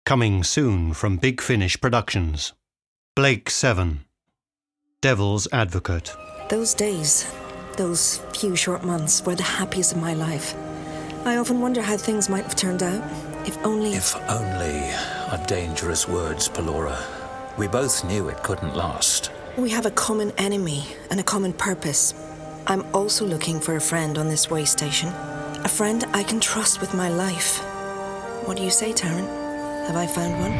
Coming soon from Big Finish Productions. Blake 7. Devil's Advocate. Those days, those few short months, were the happiest of my life. I often wonder how things might have turned out. If only are dangerous words, Pelora. We both knew it couldn't last. We have a common enemy and a common purpose. I'm also looking for a friend on this way station. A friend I can trust with my life. What do you say, Taran? Have I found one?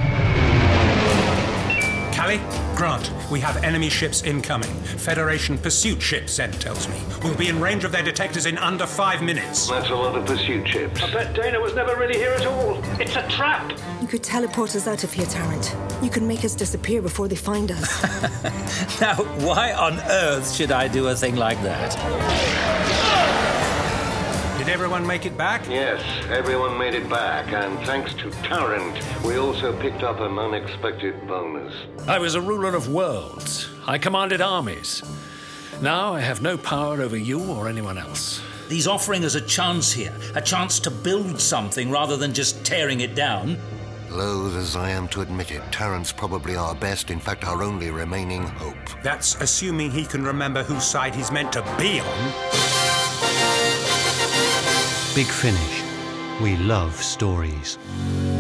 Callie, Grant, we have enemy ships incoming. Federation pursuit ship, Zen tells me. We'll be in range of their detectors in under 5 minutes. That's a lot of pursuit ships. I bet Dana was never really here at all. It's a trap! You could teleport us out of here, Tarrant. You could make us disappear before they find us. Now, why on earth should I do a thing like that? Did everyone make it back? Yes, everyone made it back, and thanks to Tarrant, we also picked up an unexpected bonus. I was a ruler of worlds. I commanded armies. Now I have no power over you or anyone else. He's offering us a chance here, a chance to build something rather than just tearing it down. Loath as I am to admit it, Tarrant's probably our best, in fact our only remaining hope. That's assuming he can remember whose side he's meant to be on. Big Finish. We love stories.